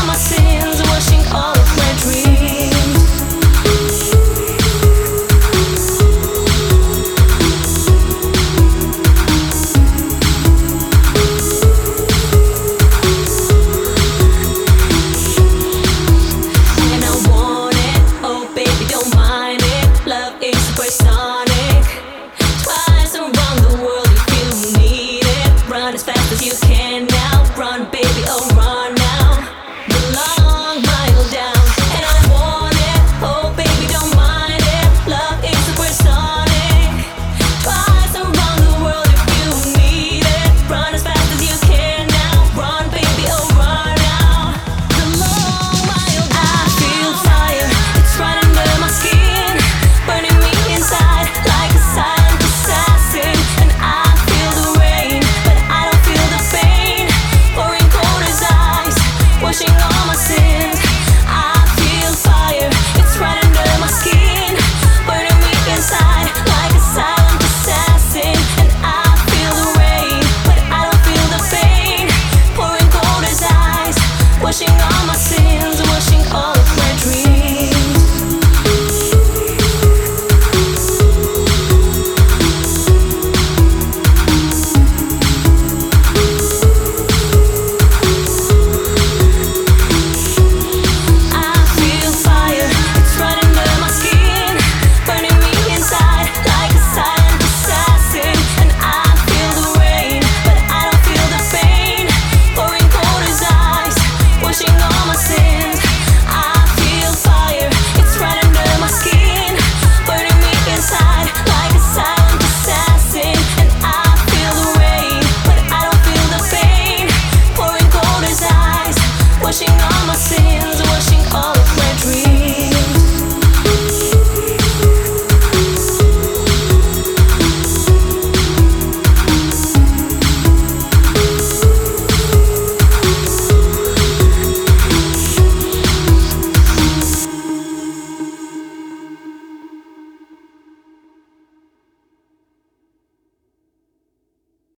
all my sins, washing all of my dreams. And I want it, oh baby, don't mind it. Love is supersonic, twice around the world if you need it. Run as fast as you can now, run baby, oh run now, the long mile down. And I want it, oh baby, don't mind it. Love is supersonic, twice around the world if you need it. Run as fast as you can now, run baby, oh run now, the long mile down. I feel fire, it's right under my skin, burning me inside like a silent assassin. And I feel the rain, but I don't feel the pain, pouring cold as ice, washing all my sins. I feel fire, it's right under my skin, burning me inside like a silent assassin. And I feel the rain, but I don't feel the pain, pouring cold as ice, washing all my sins.